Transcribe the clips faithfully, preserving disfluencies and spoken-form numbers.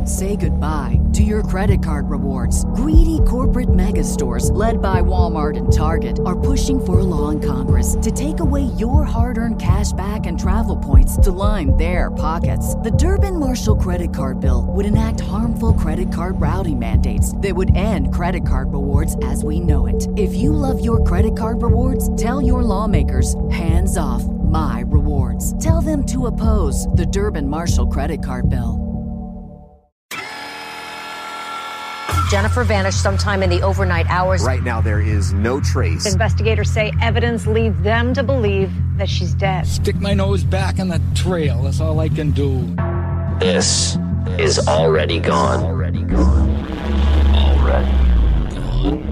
Say goodbye to your credit card rewards. Greedy corporate mega stores, led by Walmart and Target, are pushing for a law in Congress to take away your hard-earned cash back and travel points to line their pockets. The Durbin-Marshall credit card bill would enact harmful credit card routing mandates that would end credit card rewards as we know it. If you love your credit card rewards, tell your lawmakers, hands off my rewards. Tell them to oppose the Durbin-Marshall credit card bill. Jennifer vanished sometime in the overnight hours. Right now, there is no trace. Investigators say evidence leads them to believe that she's dead. Stick my nose back in the trail. That's all I can do. This is Already Gone. Already Gone. Already Gone.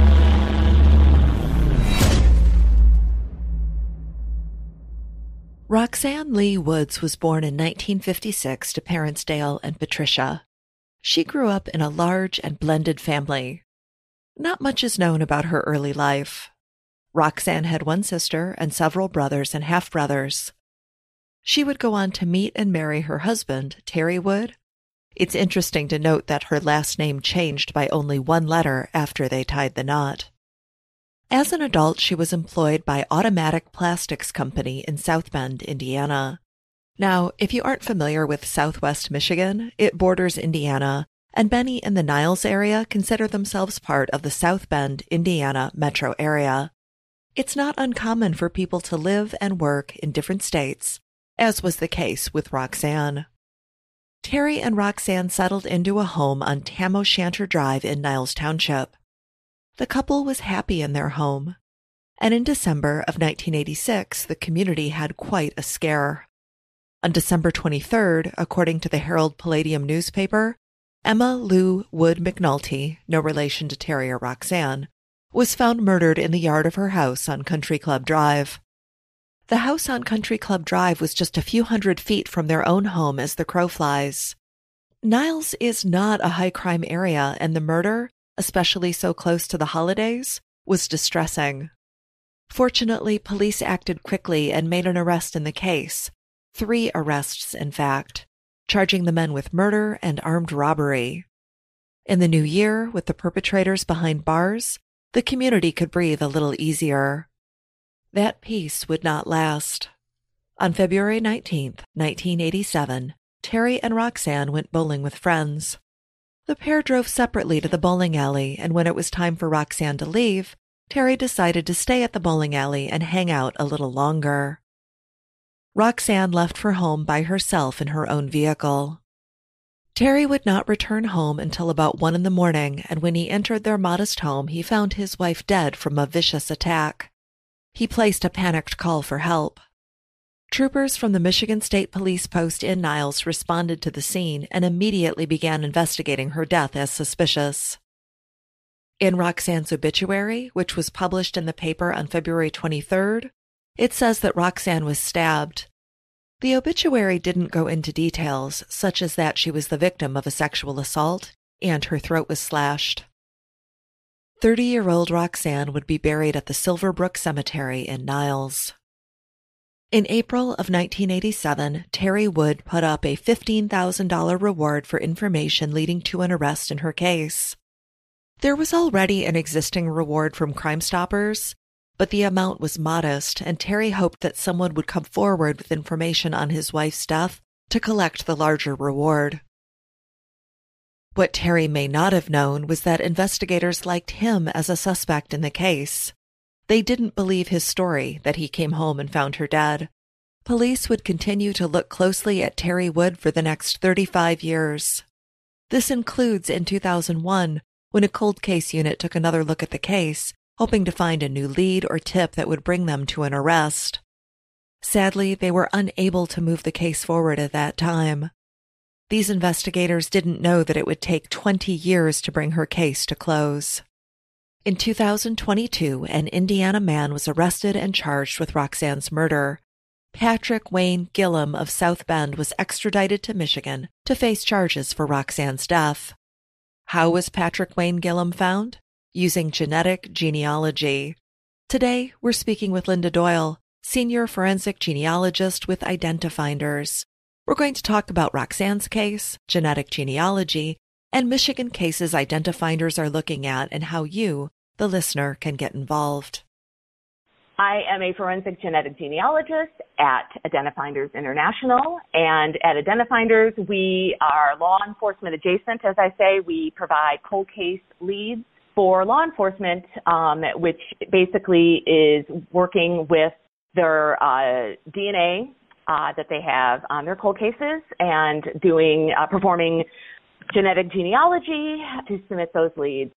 Roxanne Lee Woods was born in nineteen fifty-six to parents Dale and Patricia. She grew up in a large and blended family. Not much is known about her early life. Roxanne had one sister and several brothers and half-brothers. She would go on to meet and marry her husband, Terry Wood. It's interesting to note that her last name changed by only one letter after they tied the knot. As an adult, she was employed by Automatic Plastics Company in South Bend, Indiana. Now, if you aren't familiar with Southwest Michigan, it borders Indiana, and Benny and the Niles area consider themselves part of the South Bend, Indiana metro area. It's not uncommon for people to live and work in different states, as was the case with Roxanne. Terry and Roxanne settled into a home on Tam O'Shanter Drive in Niles Township. The couple was happy in their home, and in December of nineteen eighty-six, the community had quite a scare. On December twenty-third, according to the Herald Palladium newspaper, Emma Lou Wood McNulty, no relation to Terry or Roxanne, was found murdered in the yard of her house on Country Club Drive. The house on Country Club Drive was just a few hundred feet from their own home as the crow flies. Niles is not a high-crime area, and the murder, especially so close to the holidays, was distressing. Fortunately, police acted quickly and made an arrest in the case. Three arrests, in fact, charging the men with murder and armed robbery. In the new year, with the perpetrators behind bars, the community could breathe a little easier. That peace would not last. On February nineteenth, nineteen eighty-seven, Terry and Roxanne went bowling with friends. The pair drove separately to the bowling alley, and when it was time for Roxanne to leave, Terry decided to stay at the bowling alley and hang out a little longer. Roxanne left for home by herself in her own vehicle. Terry would not return home until about one in the morning, and when he entered their modest home, he found his wife dead from a vicious attack. He placed a panicked call for help. Troopers from the Michigan State Police Post in Niles responded to the scene and immediately began investigating her death as suspicious. In Roxanne's obituary, which was published in the paper on February twenty-third, it says that Roxanne was stabbed. The obituary didn't go into details, such as that she was the victim of a sexual assault and her throat was slashed. Thirty-year-old Roxanne would be buried at the Silverbrook Cemetery in Niles. In April of nineteen eighty-seven, Terry Wood put up a fifteen thousand dollars reward for information leading to an arrest in her case. There was already an existing reward from Crime Stoppers, but the amount was modest, and Terry hoped that someone would come forward with information on his wife's death to collect the larger reward. What Terry may not have known was that investigators liked him as a suspect in the case. They didn't believe his story that he came home and found her dead. Police would continue to look closely at Terry Wood for the next thirty-five years. This includes in two thousand one, when a cold case unit took another look at the case, hoping to find a new lead or tip that would bring them to an arrest. Sadly, they were unable to move the case forward at that time. These investigators didn't know that it would take twenty years to bring her case to close. In two thousand twenty-two, an Indiana man was arrested and charged with Roxanne's murder. Patrick Wayne Gillum of South Bend was extradited to Michigan to face charges for Roxanne's death. How was Patrick Wayne Gillum found? Using genetic genealogy. Today, we're speaking with Linda Doyle, senior forensic genealogist with Identifinders. We're going to talk about Roxanne's case, genetic genealogy, and Michigan cases IdentifInders are looking at and how you, the listener, can get involved. I am a forensic genetic genealogist at IdentifInders International, and at IdentifInders, we are law enforcement adjacent. As I say, we provide cold case leads for law enforcement, um, which basically is working with their uh, D N A uh, that they have on their cold cases and doing uh, performing genetic genealogy to submit those leads.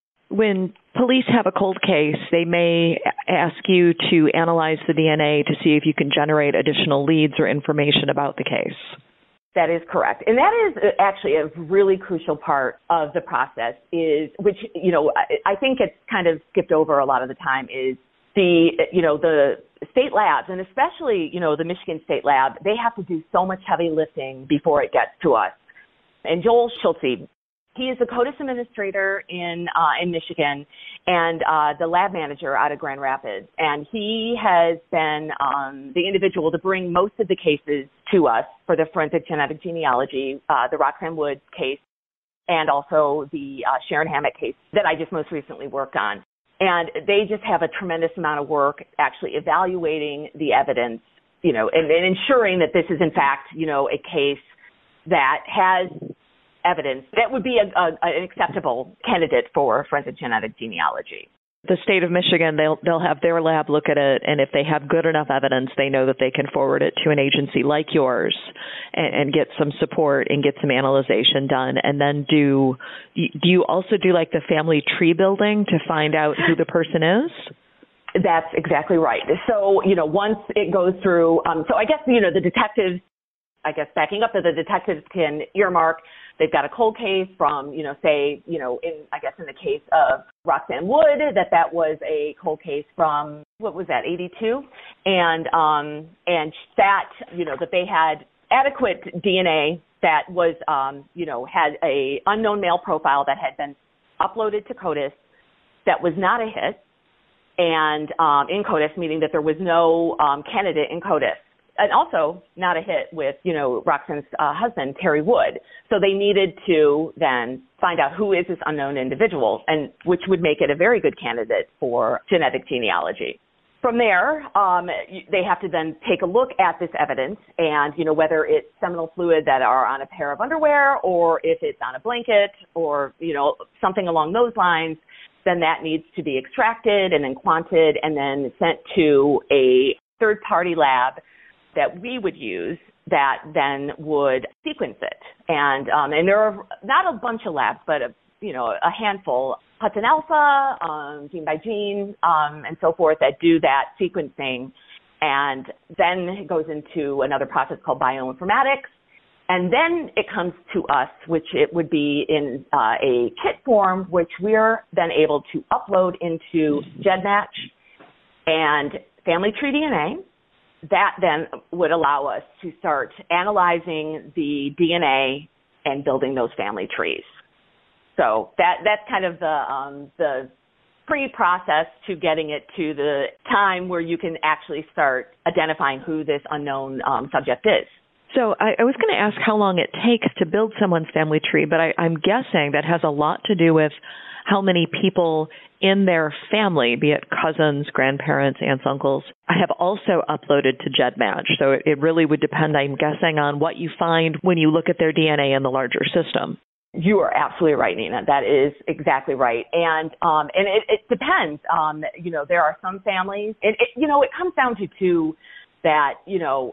When police have a cold case, they may ask you to analyze the D N A to see if you can generate additional leads or information about the case. That is correct. And that is actually a really crucial part of the process is, which, you know, I think it's kind of skipped over a lot of the time is the, you know, the state labs, and especially, you know, the Michigan State Lab, they have to do so much heavy lifting before it gets to us. And Joel Schulze, he is the CODIS administrator in uh, in Michigan and uh, the lab manager out of Grand Rapids. And he has been um, the individual to bring most of the cases to us for the forensic genetic genealogy, uh, the Roxanne Wood case, and also the uh, Sharon Hammett case that I just most recently worked on. And they just have a tremendous amount of work actually evaluating the evidence, you know, and, and ensuring that this is, in fact, you know, a case that has evidence that would be a, a, an acceptable candidate for forensic genetic genealogy. The state of Michigan, they'll they'll have their lab look at it, and if they have good enough evidence, they know that they can forward it to an agency like yours and, and get some support and get some analyzation done. And then do do you also do like the family tree building to find out who the person is? That's exactly right. So, you know, once it goes through, um, so I guess, you know, the detectives, I guess backing up, that the detectives can earmark. They've got a cold case from, you know, say, you know, in, I guess in the case of Roxanne Wood, that that was a cold case from, what was that, eighty-two? And, um, and that, you know, that they had adequate D N A that was, um, you know, had a unknown male profile that had been uploaded to CODIS that was not a hit, and um, in CODIS, meaning that there was no um, candidate in CODIS. And also not a hit with, you know, Roxanne's uh, husband, Terry Wood. So they needed to then find out who is this unknown individual, and which would make it a very good candidate for genetic genealogy. From there, um, they have to then take a look at this evidence and, you know, whether it's seminal fluid that are on a pair of underwear or if it's on a blanket or, you know, something along those lines, then that needs to be extracted and then quanted and then sent to a third-party lab that we would use that then would sequence it. And um, and there are not a bunch of labs, but, a, you know, a handful, Hudson Alpha, um, Gene by Gene, um, and so forth, that do that sequencing. And then it goes into another process called bioinformatics. And then it comes to us, which it would be in uh, a kit form, which we're then able to upload into GEDmatch and Family Tree D N A. That then would allow us to start analyzing the D N A and building those family trees. So that that's kind of the um, the pre-process to getting it to the time where you can actually start identifying who this unknown um, subject is. So I, I was going to ask how long it takes to build someone's family tree, but I, I'm guessing that has a lot to do with how many people in their family, be it cousins, grandparents, aunts, uncles, have also uploaded to GEDmatch. So it, it really would depend, I'm guessing, on what you find when you look at their D N A in the larger system. You are absolutely right, Nina. That is exactly right. And um, and it, it depends. Um, you know, there are some families, and it, you know, it comes down to, too, that, you know,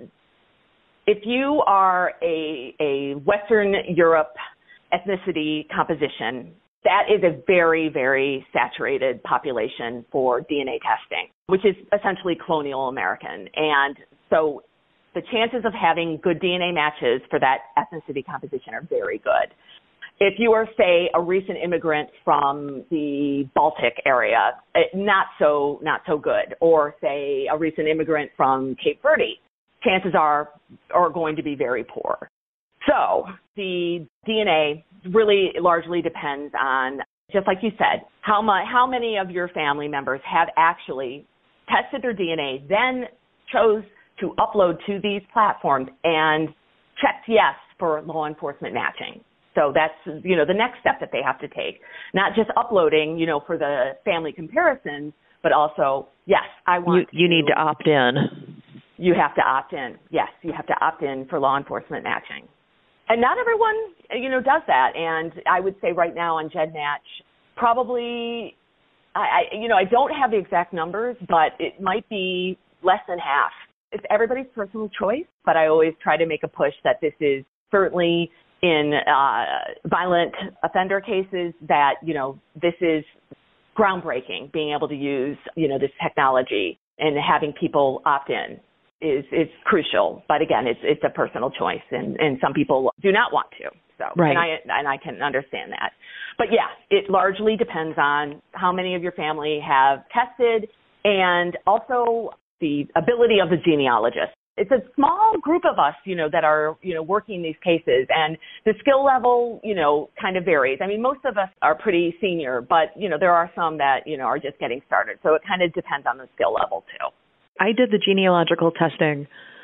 if you are a, a Western Europe ethnicity composition, that is a very, very saturated population for D N A testing, which is essentially colonial American. And so the chances of having good D N A matches for that ethnicity composition are very good. If you are, say, a recent immigrant from the Baltic area, not so not so good. Or, say, a recent immigrant from Cape Verde, chances are are going to be very poor. So the D N A really largely depends on, just like you said, how much, how many of your family members have actually tested their D N A, then chose to upload to these platforms and checked yes for law enforcement matching. So that's, you know, the next step that they have to take. Not just uploading, you know, for the family comparisons, but also, yes, I want you, you to, need to opt in. You have to opt in. Yes, you have to opt in for law enforcement matching. And not everyone, you know, does that. And I would say right now on GEDmatch, probably, I, I, you know, I don't have the exact numbers, but it might be less than half. It's everybody's personal choice, but I always try to make a push that this is certainly in uh, violent offender cases that, you know, this is groundbreaking, being able to use, you know, this technology and having people opt in is, is crucial. But again, it's, it's a personal choice and, and some people do not want to. So, right. and I, and I can understand that. But yeah, it largely depends on how many of your family have tested and also the ability of the genealogist. It's a small group of us, you know, that are, you know, working these cases, and the skill level, you know, kind of varies. I mean, most of us are pretty senior, but, you know, there are some that, you know, are just getting started. So it kind of depends on the skill level too. I did the genealogical testing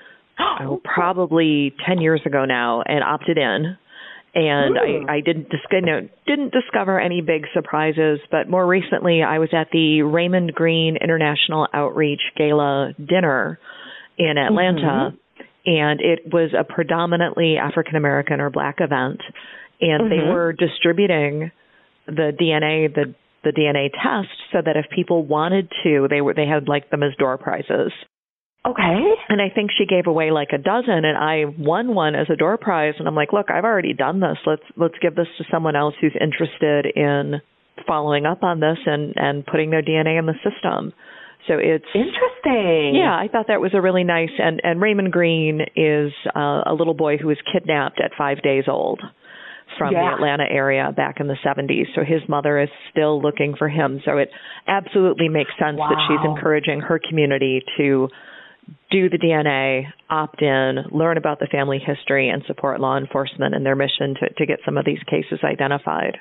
oh, probably ten years ago now and opted in. And I, I didn't, dis- you know, didn't discover any big surprises, but more recently I was at the Raymond Green International Outreach Gala dinner in Atlanta, mm-hmm. and it was a predominantly African-American or Black event, and mm-hmm. they were distributing the D N A, the, the D N A test, so that if people wanted to, they were they had like them as door prizes. Okay. And I think she gave away like a dozen, and I won one as a door prize, and I'm like, look, I've already done this. Let's let's give this to someone else who's interested in following up on this and, and putting their D N A in the system. So it's interesting. Yeah, I thought that was a really nice, and, and Raymond Green is uh, a little boy who was kidnapped at five days old from yeah. the Atlanta area back in the seventies. So his mother is still looking for him. So it absolutely makes sense wow. that she's encouraging her community to do the D N A, opt in, learn about the family history, and support law enforcement in their mission to, to get some of these cases identified.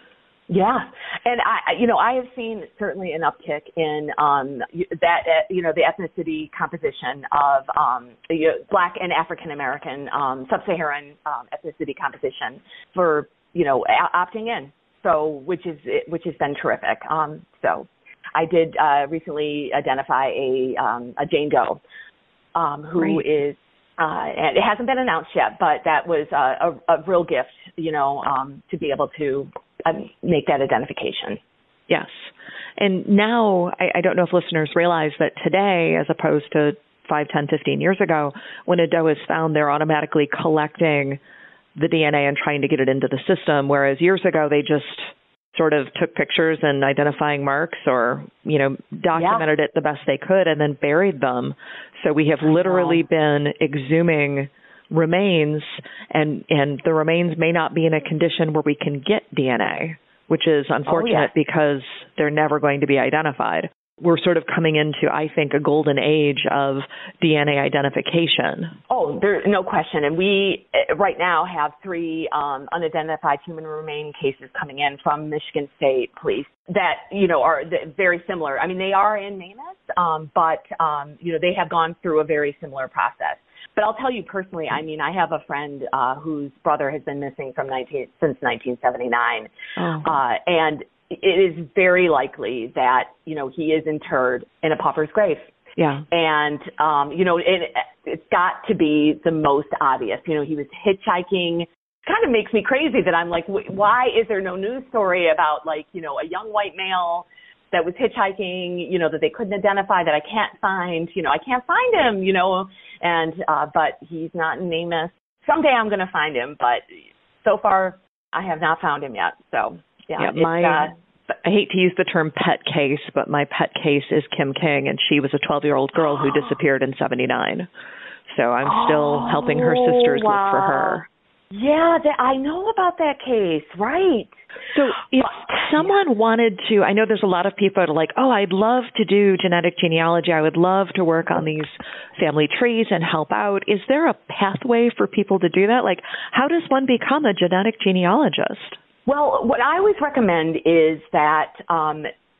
Yeah. And I, you know, I have seen certainly an uptick in um, that, uh, you know, the ethnicity composition of um, you know, Black and African American, um, sub-Saharan um, ethnicity composition for, you know, a- opting in. So, which is, which has been terrific. Um, so I did uh, recently identify a, um, a Jane Doe um, who right. is, Uh, and it hasn't been announced yet, but that was uh, a, a real gift, you know, um, to be able to uh, make that identification. Yes. And now, I, I don't know if listeners realize that today, as opposed to five, ten, fifteen years ago, when a doe is found, they're automatically collecting the D N A and trying to get it into the system, whereas years ago, they just sort of took pictures and identifying marks or, you know, documented yeah. it the best they could and then buried them. So we have literally been exhuming remains, and, and the remains may not be in a condition where we can get D N A, which is unfortunate oh, yeah. because they're never going to be identified. We're sort of coming into, I think, a golden age of D N A identification. Oh, there's no question. And we right now have three um, unidentified human remain cases coming in from Michigan State Police that, you know, are very similar. I mean, they are in Manus, um, but, um, you know, they have gone through a very similar process. But I'll tell you personally, I mean, I have a friend uh, whose brother has been missing from nineteen since nineteen seventy-nine. Oh. Uh, and it is very likely that, you know, he is interred in a pauper's grave. Yeah. And, um, you know, it, it's got to be the most obvious. You know, he was hitchhiking. Kind of makes me crazy that I'm like, why is there no news story about, like, you know, a young white male that was hitchhiking, you know, that they couldn't identify, that I can't find, you know, I can't find him, you know, and, uh, but he's not in NamUs. Someday I'm going to find him, but so far I have not found him yet. So, yeah, yeah my, uh, I hate to use the term pet case, but my pet case is Kim King, and she was a twelve-year-old girl who disappeared in seventy-nine. So I'm still oh, helping her sisters wow. look for her. Yeah, that, I know about that case, right. So if someone wanted to, I know there's a lot of people that are like, oh, I'd love to do genetic genealogy. I would love to work on these family trees and help out. Is there a pathway for people to do that? Like, how does one become a genetic genealogist? Well, what I always recommend is that um,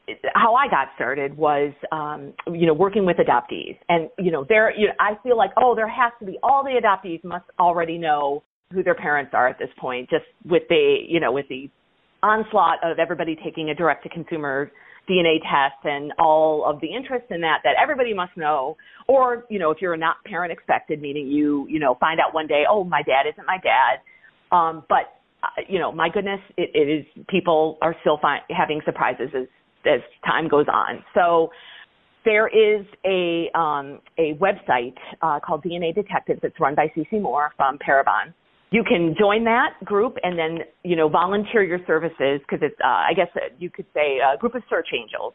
how I got started was, um, you know, working with adoptees. And, you know, there, you know, I feel like, oh, there has to be, all the adoptees must already know who their parents are at this point, just with the, you know, with the onslaught of everybody taking a direct-to-consumer D N A test and all of the interest in that, that everybody must know. Or, you know, if you're not parent expected, meaning you, you know, find out one day, oh, my dad isn't my dad. Um, but, uh, you know, my goodness, it, it is, people are still fi- having surprises as, as time goes on. So there is a, um, a website uh, called D N A Detectives that's run by C C Moore from Parabon. You can join that group and then, you know, volunteer your services because it's, uh, I guess you could say a group of search angels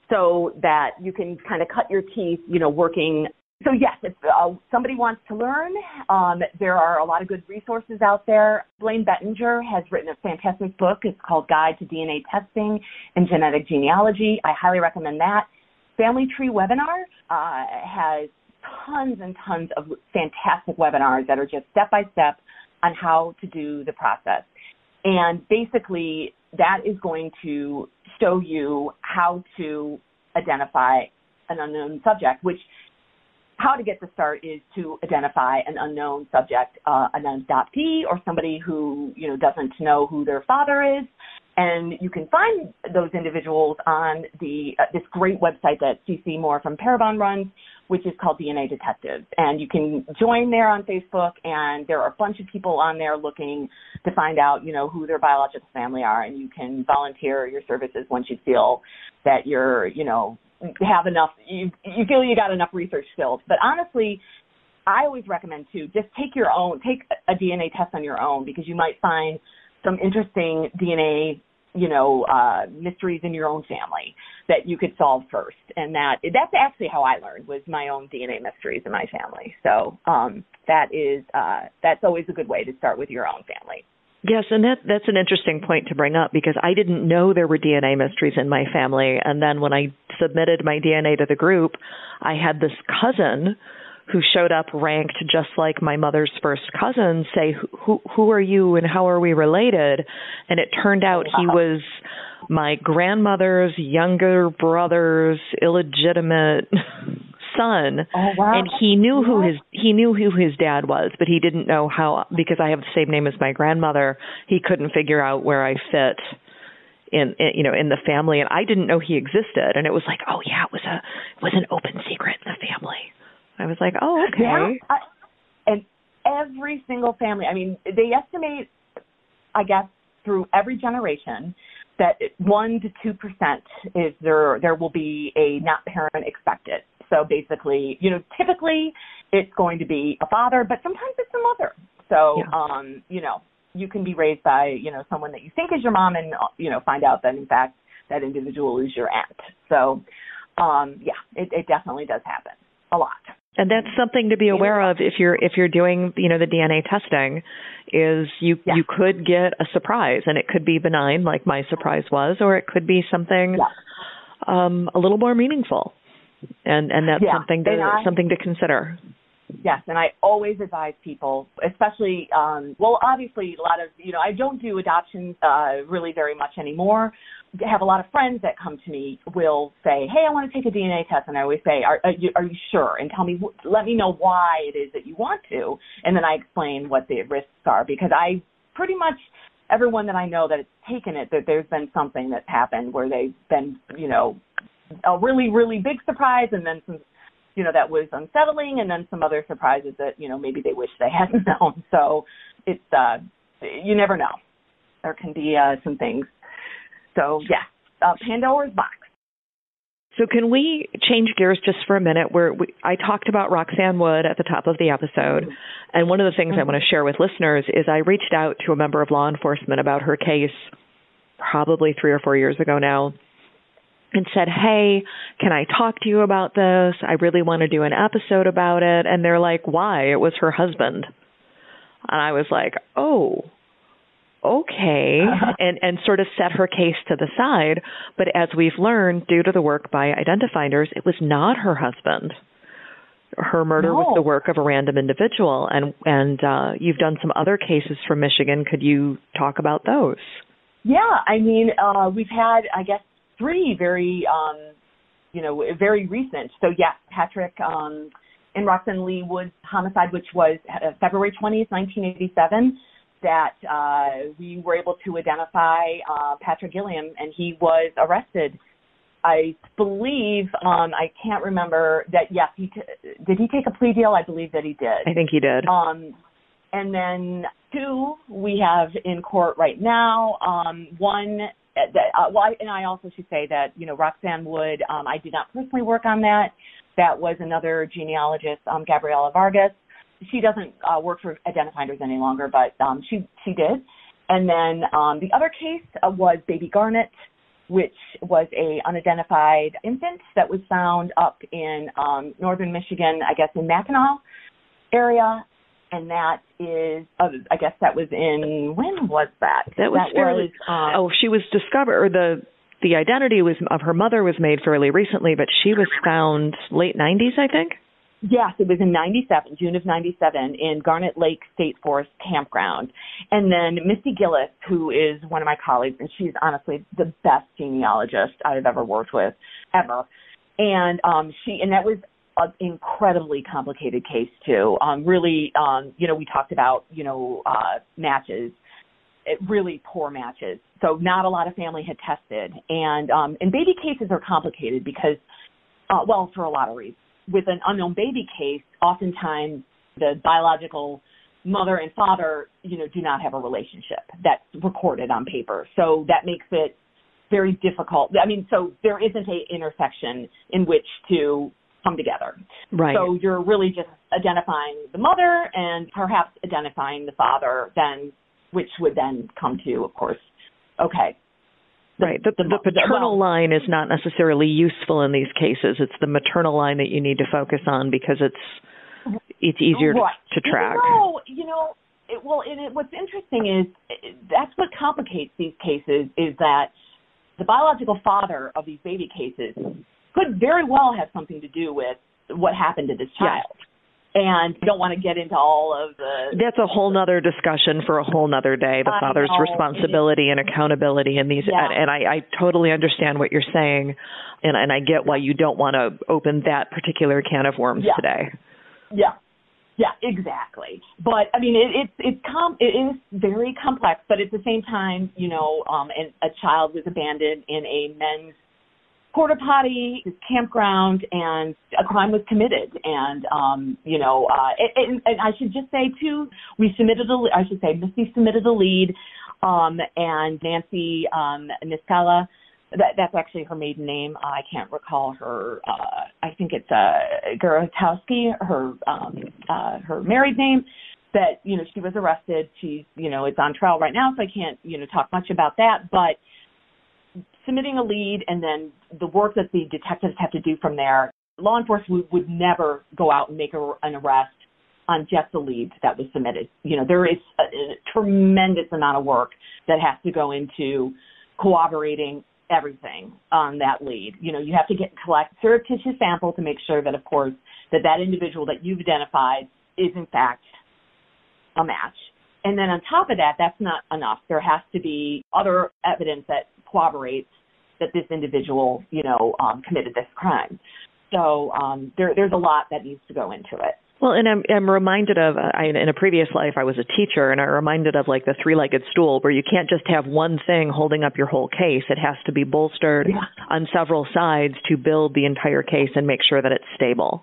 so that you can kind of cut your teeth, you know, working. So, yes, if uh, somebody wants to learn, um, there are a lot of good resources out there. Blaine Bettinger has written a fantastic book. It's called Guide to D N A Testing and Genetic Genealogy. I highly recommend that. Family Tree Webinar uh, has tons and tons of fantastic webinars that are just step-by-step on how to do the process. And basically, that is going to show you how to identify an unknown subject, which how to get the start is to identify an unknown subject, uh, an adoptee or somebody who, you know, doesn't know who their father is. And you can find those individuals on the uh, this great website that C C Moore from Parabon runs, which is called D N A Detectives. And you can join there on Facebook, and there are a bunch of people on there looking to find out, you know, who their biological family are, and you can volunteer your services once you feel that you're, you know, have enough, you, you feel you got enough research skills. But honestly, I always recommend, too, just take your own, take a D N A test on your own, because you might find some interesting D N A, you know, uh, mysteries in your own family that you could solve first. And that that's actually how I learned, was my own D N A mysteries in my family. So um, that is, uh, that's always a good way to start with your own family. Yes, and that that's an interesting point to bring up, because I didn't know there were D N A mysteries in my family. And then when I submitted my D N A to the group, I had this cousin who showed up ranked just like my mother's first cousin say, who who are you and how are we related? And it turned out he was my grandmother's younger brother's illegitimate son. Oh, wow. And he knew who his he knew who his dad was, but he didn't know how, because I have the same name as my grandmother, he couldn't figure out where I fit in, in you know in the family, and I didn't know he existed. And it was like, oh yeah, it was a it was an open secret in the family. I was like, oh, okay. Yeah, I, and every single family, I mean, they estimate, I guess, through every generation that one to two percent is there, there will be a not parent expected. So basically, you know, typically it's going to be a father, but sometimes it's a mother. So, yeah. um, you know, you can be raised by, you know, someone that you think is your mom and, you know, find out that, in fact, that individual is your aunt. So, um, yeah, it, it definitely does happen a lot. And that's something to be aware of if you're if you're doing, you know, the D N A testing, is you yeah. you could get a surprise, and it could be benign like my surprise was, or it could be something yeah. um, a little more meaningful, and and that's yeah. something to and I, something to consider. Yes, and I always advise people, especially, um, well, obviously a lot of, you know, I don't do adoptions uh, really very much anymore. I have a lot of friends that come to me will say, hey, I want to take a D N A test. And I always say, are, are, you, are you sure? And tell me, let me know why it is that you want to. And then I explain what the risks are, because I pretty much, everyone that I know that has taken it, that there's been something that's happened where they've been, you know, a really, really big surprise, and then some, you know, that was unsettling, and then some other surprises that, you know, maybe they wish they hadn't known. So it's, uh, you never know. There can be uh, some things. So, yeah, uh, Pandora's box. So can we change gears just for a minute? Where we, I talked about Roxanne Wood at the top of the episode, and one of the things mm-hmm. I want to share with listeners is I reached out to a member of law enforcement about her case probably three or four years ago now, and said, hey, can I talk to you about this? I really want to do an episode about it. And they're like, why? It was her husband. And I was like, oh, okay, and, and sort of set her case to the side. But as we've learned, due to the work by Identifinders, it was not her husband. Her murder no. was the work of a random individual. And, and uh, you've done some other cases from Michigan. Could you talk about those? Yeah, I mean, uh, we've had, I guess, three very, um, you know, very recent. So yes, Patrick um, and Roxanne Lee Wood's homicide, which was February twentieth, nineteen eighty-seven, that uh, we were able to identify uh, Patrick Gilliam, and he was arrested. I believe, um, I can't remember that, yes, he t- did he take a plea deal? I believe that he did. I think he did. Um, and then two we have in court right now. Um, one, that, uh, well, I, and I also should say that, you know, Roxanne Wood, um, I did not personally work on that. That was another genealogist, um, Gabriela Vargas. She doesn't uh, work for Identifinders any longer, but um, she, she did. And then um, the other case uh, was Baby Garnet, which was a unidentified infant that was found up in um, northern Michigan, I guess in Mackinac area. And that is, uh, I guess that was in, when was that? That was that fairly, was, um, oh, she was discovered, or the, the identity was of her mother was made fairly recently, but she was found late nineties, I think? Yes, it was in ninety-seven, June of ninety-seven, in Garnet Lake State Forest Campground. And then Misty Gillis, who is one of my colleagues, and she's honestly the best genealogist I've ever worked with, ever. And um, she, and that was an incredibly complicated case too. Um, really, um, you know, we talked about, you know, uh, matches, it, really poor matches. So not a lot of family had tested. And, um, and baby cases are complicated because, uh, well, for a lot of reasons. With an unknown baby case, oftentimes the biological mother and father, you know, do not have a relationship that's recorded on paper. So that makes it very difficult. I mean, so there isn't a intersection in which to come together. Right. So you're really just identifying the mother and perhaps identifying the father, then, which would then come to, of course, okay. The, right. The, the, the paternal well, line is not necessarily useful in these cases. It's the maternal line that you need to focus on because it's it's easier right. to, to track. No, you know, it, well, and it, what's interesting is that's what complicates these cases is that the biological father of these baby cases could very well have something to do with what happened to this child. Yes. And you don't want to get into all of the... That's a whole nother discussion for a whole nother day, the I father's know. responsibility and accountability in these. Yeah. And, and I, I totally understand what you're saying, and, and I get why you don't want to open that particular can of worms yeah. today. Yeah, yeah, exactly. But, I mean, it, it's it's com- it is very complex, but at the same time, you know, um, and a child was abandoned in a men's porta potty, campground, and a crime was committed. And, um, you know, uh, and, and I should just say, too, we submitted a, I should say, Misty submitted a lead, um, and Nancy um, Niskala, that, that's actually her maiden name. Uh, I can't recall her, uh, I think it's uh, Garotowski, her, um, uh, her married name, that, you know, she was arrested. She's, you know, it's on trial right now, so I can't, you know, talk much about that. But submitting a lead and then the work that the detectives have to do from there, law enforcement would, would never go out and make a, an arrest on just the lead that was submitted. You know, there is a, a tremendous amount of work that has to go into corroborating everything on that lead. You know, you have to get collect surreptitious sample to make sure that, of course, that that individual that you've identified is in fact a match. And then on top of that, that's not enough. There has to be other evidence that corroborates that this individual, you know, um, committed this crime. So um, there, there's a lot that needs to go into it. Well, and I'm, I'm reminded of, I, in a previous life, I was a teacher, and I'm reminded of like the three-legged stool, where you can't just have one thing holding up your whole case. It has to be bolstered yeah. on several sides to build the entire case and make sure that it's stable.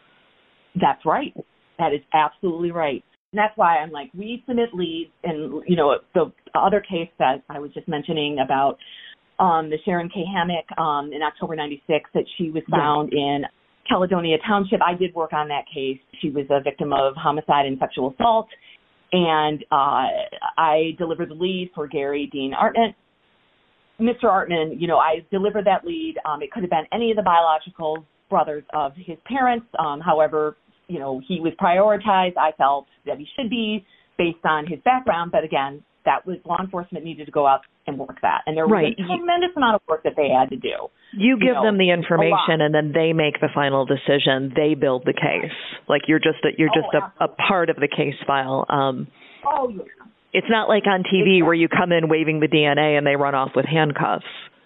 That's right. That is absolutely right. And that's why I'm like, we submit leads. And, you know, the other case that I was just mentioning about um, the Sharon K. Hammock um, in October ninety-six, that she was found yeah. in Caledonia Township. I did work on that case. She was a victim of homicide and sexual assault. And uh, I delivered the lead for Gary Dean Artman. Mister Artman, you know, I delivered that lead. Um, it could have been any of the biological brothers of his parents. Um, however, you know, he was prioritized. I felt that he should be based on his background. But again, that was law enforcement needed to go out and work that. And there was right. a tremendous amount of work that they had to do. You give you know, them the information and then they make the final decision. They build the case. Like you're just a, you're just oh, a, a part of the case file. Um, oh, yeah. It's not like on T V exactly. where you come in waving the D N A and they run off with handcuffs.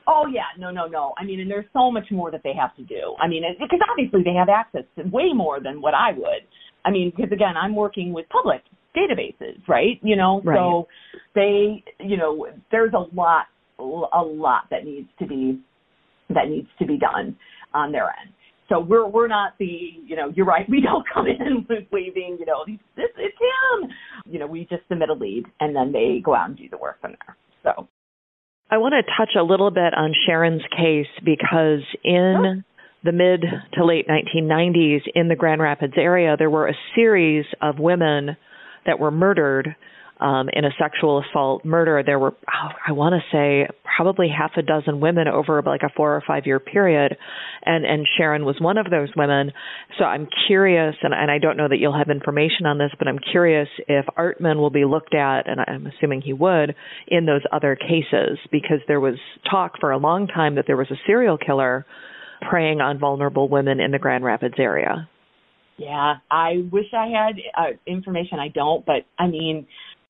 Oh, yeah. No, no, no. I mean, and there's so much more that they have to do. I mean, because obviously they have access to way more than what I would. I mean, because, again, I'm working with public databases, right? You know, right. So they, you know, there's a lot, a lot that needs to be, that needs to be done on their end. So we're we're not the, you know, you're right, we don't come in with waving, you know, this, it's him. You know, we just submit a lead, and then they go out and do the work from there. So I want to touch a little bit on Sharon's case because in sure. the mid to late nineteen nineties in the Grand Rapids area, there were a series of women that were murdered um, in a sexual assault murder. There were, oh, I want to say, probably half a dozen women over like a four or five year period. And, and Sharon was one of those women. So I'm curious, and, and I don't know that you'll have information on this, but I'm curious if Artman will be looked at, and I'm assuming he would, in those other cases, because there was talk for a long time that there was a serial killer preying on vulnerable women in the Grand Rapids area. Yeah, I wish I had uh, information. I don't, but I mean,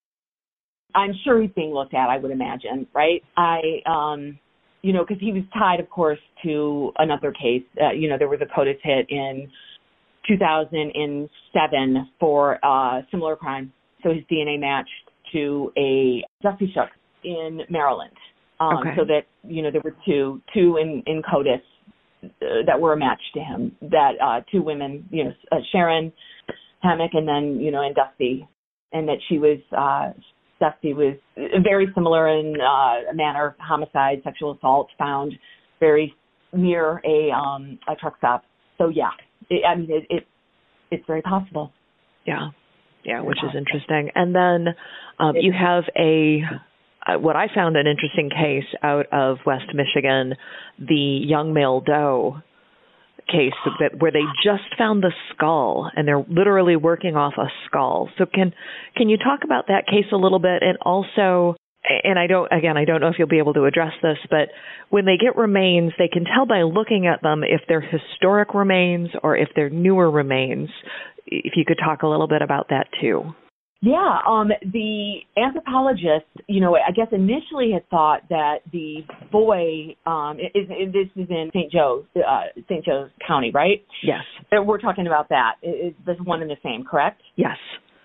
I'm sure he's being looked at, I would imagine, right? I, um, you know, because he was tied, of course, to another case. Uh, you know, there was a CODIS hit in two thousand seven for a similar crime. So his D N A matched to a Dusty Shook in Maryland. Um, okay. So that, you know, there were two, two in, in CODIS that were a match to him, that uh, two women, you know, uh, Sharon Hammock and then, you know, and Dusty, and that she was, uh, Dusty was very similar in uh, manner, homicide, sexual assault, found very near a um, a truck stop. So, yeah, it, I mean, it, it it's very possible. Yeah, yeah, which is interesting. And then um, you have a... Uh, what I found an interesting case out of West Michigan, the Young Male Doe case, that where they just found the skull, and they're literally working off a skull. So can can you talk about that case a little bit? And also, and I don't, again, I don't know if you'll be able to address this, but when they get remains, they can tell by looking at them if they're historic remains or if they're newer remains. If you could talk a little bit about that too. Yeah, um, the anthropologist, you know, I guess initially had thought that the boy, um, is, is, this is in Saint Joe, uh, Saint Joe County, right? Yes. We're talking about that. Is this one and the same, correct? Yes.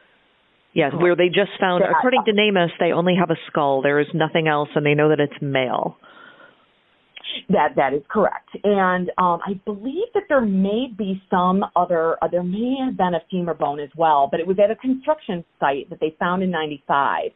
Yes, where they just found, yeah. According to NamUs, they only have a skull. There is nothing else, and they know that it's male. That that is correct, and um, I believe that there may be some other. Uh, there may have been a femur bone as well, but it was at a construction site that they found in ninety-five.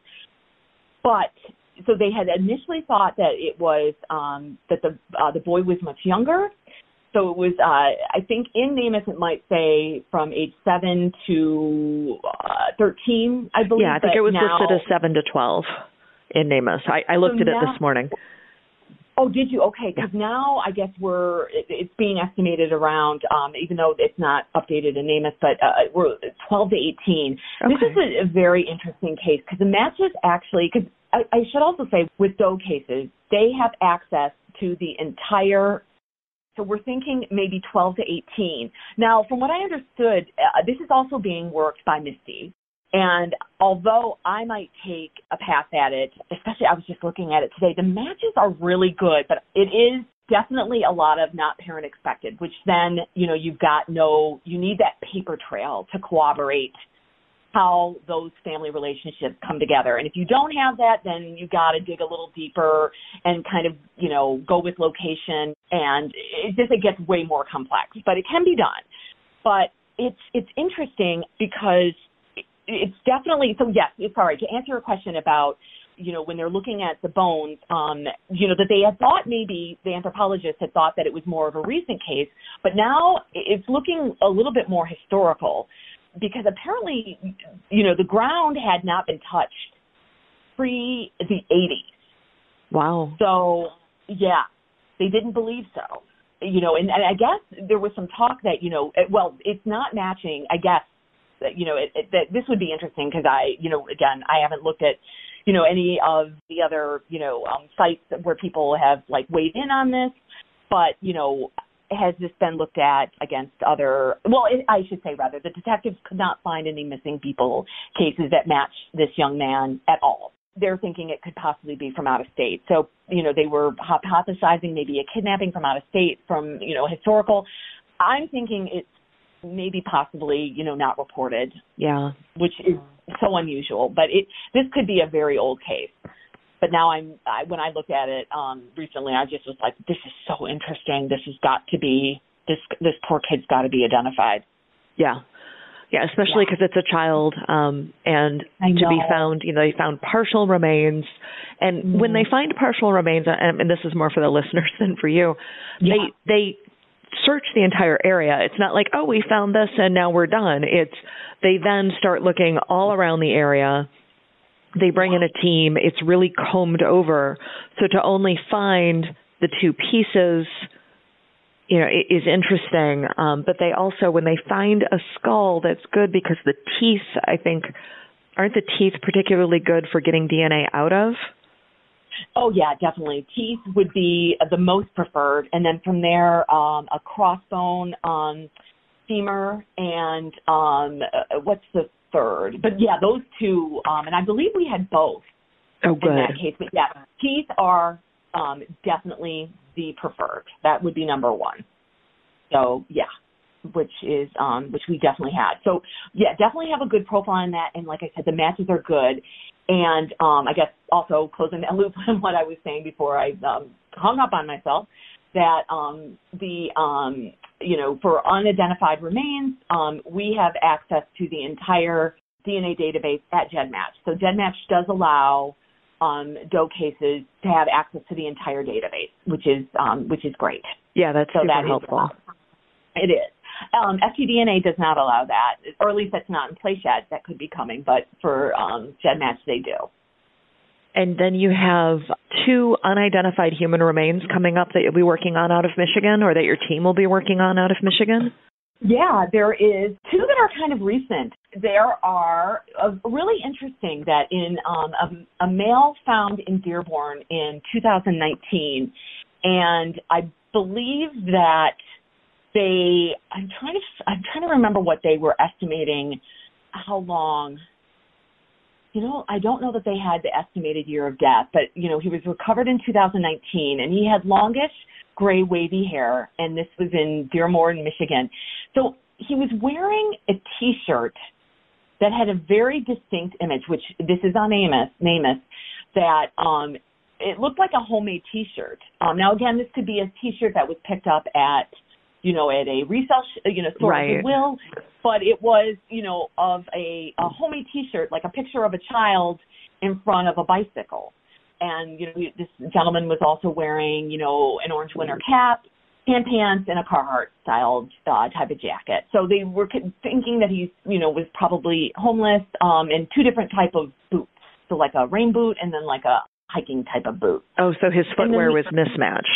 But so they had initially thought that it was um, that the uh, the boy was much younger. So it was, uh, I think, in NamUs it might say from age seven to uh, thirteen. I believe. Yeah, I think it was now, listed as seven to twelve in NamUs. I, I looked so at now, it this morning. Oh, did you? Okay, because now I guess we're, it, it's being estimated around, um, even though it's not updated in NamUs, but uh, we're twelve to eighteen. Okay. This is a, a very interesting case because the matches actually, because I, I should also say with Doe cases, they have access to the entire, so we're thinking maybe twelve to eighteen. Now, from what I understood, uh, this is also being worked by Misty. And although I might take a pass at it, especially I was just looking at it today, the matches are really good, but it is definitely a lot of not parent expected, which then, you know, you've got no, you need that paper trail to corroborate how those family relationships come together. And if you don't have that, then you got to dig a little deeper and kind of, you know, go with location. And it just, it gets way more complex, but it can be done. But it's, it's interesting because it's definitely, so yes, sorry, to answer your question about, you know, when they're looking at the bones, um, you know, that they had thought maybe the anthropologist had thought that it was more of a recent case, but now it's looking a little bit more historical because apparently, you know, the ground had not been touched pre the eighties. Wow. So, yeah, they didn't believe so. You know, and, and I guess there was some talk that, you know, it, well, it's not matching, I guess, that, you know, it, it, that this would be interesting because I, you know, again, I haven't looked at, you know, any of the other, you know, um, sites where people have like weighed in on this, but, you know, has this been looked at against other, well, it, I should say rather, the detectives could not find any missing people cases that match this young man at all. they're thinking it could possibly be from out of state. So, you know, they were hypothesizing maybe a kidnapping from out of state, from, you know, historical. I'm thinking it's maybe possibly, you know, not reported. Yeah. Which is so unusual. But it this could be a very old case. But now I'm, I, when I looked at it um, recently, I just was like, this is so interesting. This has got to be, this this poor kid's got to be identified. Yeah. Yeah, especially because yeah. it's a child, um, and to be found, you know, they found partial remains. And mm-hmm. when they find partial remains, and, and this is more for the listeners than for you, yeah. they they search the entire area. It's not like, oh, we found this and now we're done. It's they then start looking all around the area. They bring in a team. It's really combed over. So to only find the two pieces, you know, is interesting. Um, but they also, when they find a skull, that's good because the teeth, I think, aren't the teeth particularly good for getting D N A out of? Oh, yeah, definitely. Teeth would be the most preferred. And then from there, um, a crossbone, um, femur, and um, uh, what's the third? But, yeah, those two. Um, and I believe we had both oh, good. in that case. But, yeah, teeth are um, definitely the preferred. That would be number one. So, yeah, which is um, which we definitely had. So, yeah, definitely have a good profile on that. And like I said, the matches are good. And um, I guess also closing that loop on what I was saying before I um, hung up on myself, that um, the, um, you know, for unidentified remains, um, we have access to the entire D N A database at GEDmatch. So GEDmatch does allow um, Doe cases to have access to the entire database, which is um, which is great. Yeah, that's so super that helpful. Is, it is. Um, F T D N A does not allow that, or at least that's not in place yet. That could be coming, but for um, GEDmatch, they do. And then you have two unidentified human remains coming up that you'll be working on out of Michigan, or that your team will be working on out of Michigan? Yeah, there is two that are kind of recent. There are uh, really interesting that in um, a, a male found in Dearborn in two thousand nineteen, and I believe that they. I'm trying to. I'm trying to remember what they were estimating. How long? You know, I don't know that they had the estimated year of death, but you know, he was recovered in two thousand nineteen, and he had longish gray wavy hair, and this was in Dearborn, Michigan. So he was wearing a T-shirt that had a very distinct image, which this is on Amos, Namus, that um, it looked like a homemade T-shirt. Um, now, again, this could be a T-shirt that was picked up at, you know, at a resale, sh- you know, store right. of Goodwill, but it was, you know, of a, a homemade T-shirt, like a picture of a child in front of a bicycle. And, you know, this gentleman was also wearing, you know, an orange winter cap, tan pants, and a Carhartt-styled uh, type of jacket. So they were thinking that he's, you know, was probably homeless, um, and two different type of boots. So like a rain boot and then like a hiking type of boot. Oh, so his footwear was mismatched.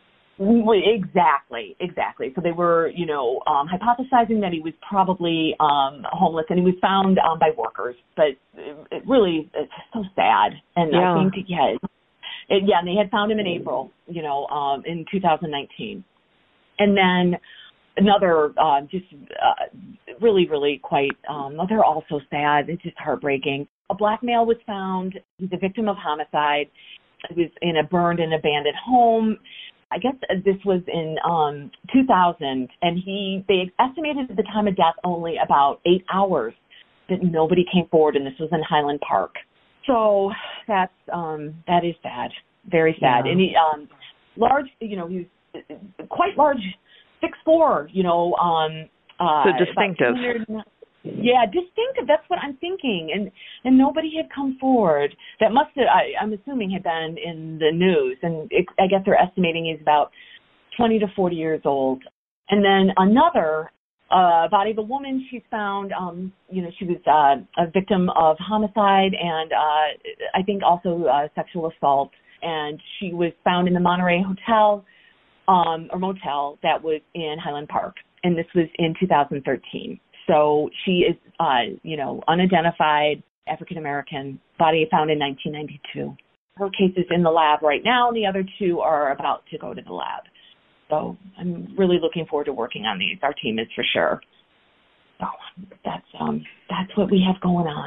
Exactly, exactly. So they were, you know, um, hypothesizing that he was probably um, homeless, and he was found um, by workers. But it, it really, it's so sad. And yeah. I think, yeah, it, yeah, and they had found him in April, you know, um, in two thousand nineteen. And then another, uh, just uh, really, really quite, um, they're all so sad. It's just heartbreaking. A black male was found. He's a victim of homicide. He was in a burned and abandoned home. I guess this was in um, two thousand, and he they estimated at the time of death only about eight hours that nobody came forward, and this was in Highland Park. So that's um, that is sad, very sad. Yeah. And he um, large, you know, he was quite large, six foot four, you know. Um, uh, so distinctive. Yeah, distinctive. That's what I'm thinking, and and nobody had come forward. That must have, I, I'm assuming, had been in the news, and it, I guess they're estimating he's about twenty to forty years old. And then another uh, body of a woman she's found. Um, you know, she was uh, a victim of homicide and uh, I think also uh, sexual assault, and she was found in the Monterey Hotel um, or motel that was in Highland Park, and this was in two thousand thirteen. So she is, uh, you know, unidentified African-American, body found in nineteen ninety-two. Her case is in the lab right now, and the other two are about to go to the lab. So I'm really looking forward to working on these. Our team is for sure. So that's um, that's what we have going on.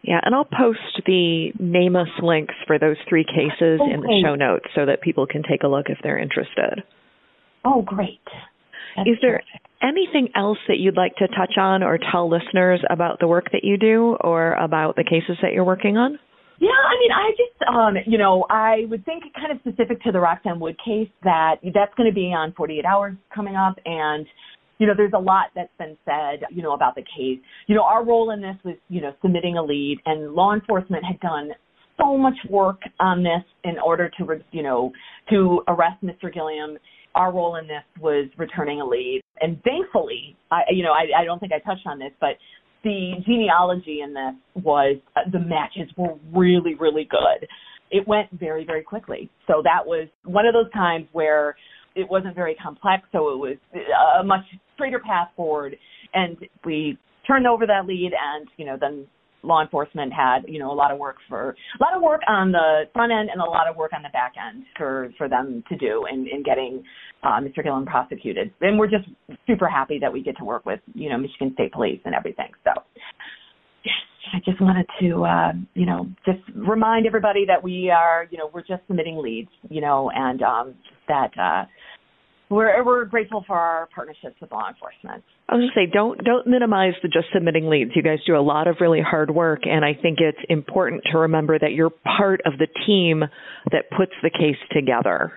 Yeah, and I'll post the NamUs links for those three cases okay. in the show notes so that people can take a look if they're interested. Oh, great. That's Is there perfect. anything else that you'd like to touch on or tell listeners about the work that you do or about the cases that you're working on? Yeah, I mean, I just, um, you know, I would think kind of specific to the Roxanne Wood case that that's going to be on forty-eight hours coming up. And, you know, there's a lot that's been said, you know, about the case. You know, our role in this was, you know, submitting a lead, and law enforcement had done so much work on this in order to, you know, to arrest Mister Gilliam. Our role in this was returning a lead. And thankfully, I, you know, I, I don't think I touched on this, but the genealogy in this was, uh, the matches were really, really good. It went very, very quickly. So that was one of those times where it wasn't very complex, so it was a much straighter path forward. And we turned over that lead, and, you know, then law enforcement had, you know, a lot of work for, a lot of work on the front end and a lot of work on the back end for, for them to do in, in getting uh, Mister Gilliam prosecuted. And we're just super happy that we get to work with, you know, Michigan State Police and everything. So, yes, I just wanted to, uh, you know, just remind everybody that we are, you know, we're just submitting leads, you know, and um, that uh, we're, we're grateful for our partnerships with law enforcement. I was going to say, don't don't minimize the just submitting leads. You guys do a lot of really hard work, and I think it's important to remember that you're part of the team that puts the case together.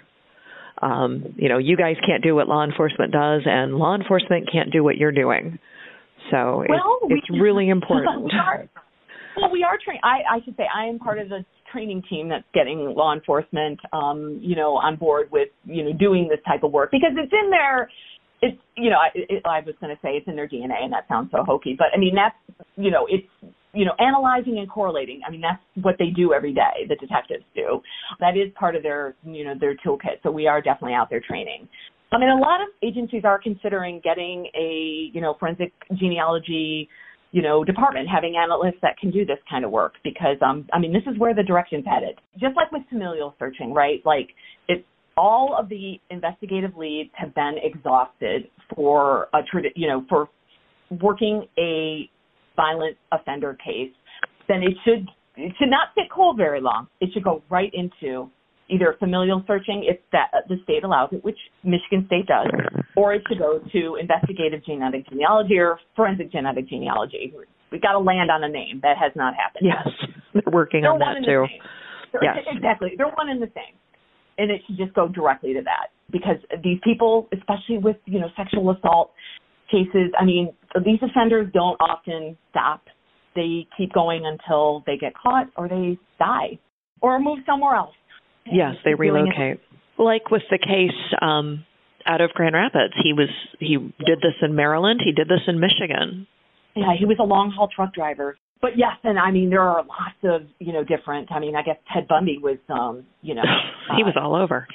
Um, you know, you guys can't do what law enforcement does, and law enforcement can't do what you're doing. So well, it's, it's we, really important. we are, well, we are trained. I, I should say I am part of the training team that's getting law enforcement, um, you know, on board with, you know, doing this type of work, because it's in their, it's, you know, I, it, I was going to say it's in their D N A, and that sounds so hokey, but I mean, that's, you know, it's, you know, analyzing and correlating. I mean, that's what they do every day. The detectives do. That is part of their, you know, their toolkit. So we are definitely out there training. I mean, a lot of agencies are considering getting a, you know, forensic genealogy, you know, department, having analysts that can do this kind of work, because, um, I mean, this is where the direction's headed. Just like with familial searching, right? Like, it's all of the investigative leads have been exhausted for a, you know, for working a violent offender case. Then it should it should not sit cold very long. It should go right into either familial searching, if that the state allows it, which Michigan State does, or it should go to investigative genetic genealogy or forensic genetic genealogy. We've got to land on a name. That has not happened. Yes, they're working they're on that too. Yes. Exactly. They're one and the same. And it should just go directly to that, because these people, especially with, you know, sexual assault cases, I mean, these offenders don't often stop. They keep going until they get caught or they die or move somewhere else. Yes, they relocate. Like with the case um, out of Grand Rapids, he was he did this in Maryland. He did this in Michigan. Yeah, he was a long haul truck driver. But yes, and I mean there are lots of, you know, different. I mean, I guess Ted Bundy was, um, you know, he was all over,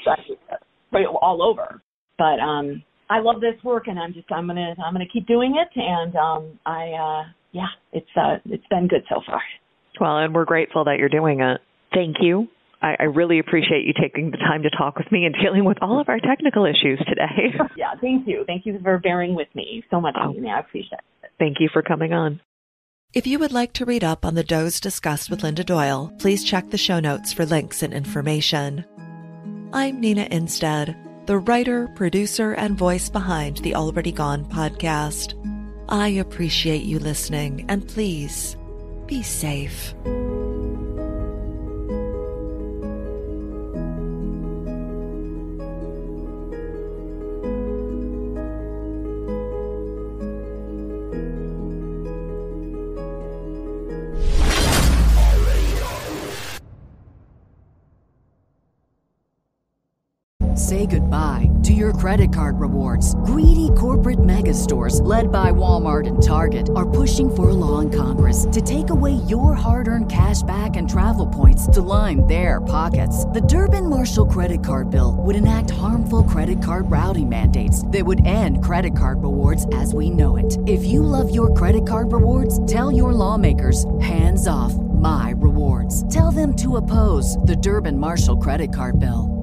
all over. But um, I love this work, and I'm just I'm gonna I'm gonna keep doing it, and um, I uh, yeah, it's uh, it's been good so far. Well, and we're grateful that you're doing it. Thank you. I, I really appreciate you taking the time to talk with me and dealing with all of our technical issues today. Yeah, thank you. Thank you for bearing with me so much. Oh, I appreciate it. Thank you for coming on. If you would like to read up on the does discussed with Linda Doyle, please check the show notes for links and information. I'm Nina Instead, the writer, producer, and voice behind the Already Gone podcast. I appreciate you listening, and please, be safe. Say goodbye to your credit card rewards. Greedy corporate mega stores, led by Walmart and Target, are pushing for a law in Congress to take away your hard-earned cash back and travel points to line their pockets. The Durbin-Marshall credit card bill would enact harmful credit card routing mandates that would end credit card rewards as we know it. If you love your credit card rewards, tell your lawmakers, hands off my rewards. Tell them to oppose the Durbin-Marshall credit card bill.